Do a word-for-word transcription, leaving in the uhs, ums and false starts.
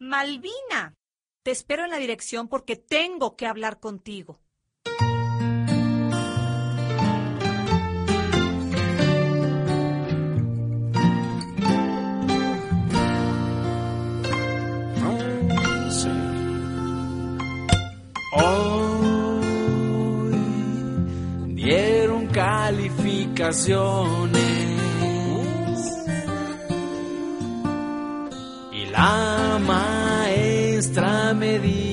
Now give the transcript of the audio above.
Malvina, te espero en la dirección porque tengo que hablar contigo. Hoy dieron calificaciones y la maestra me dijo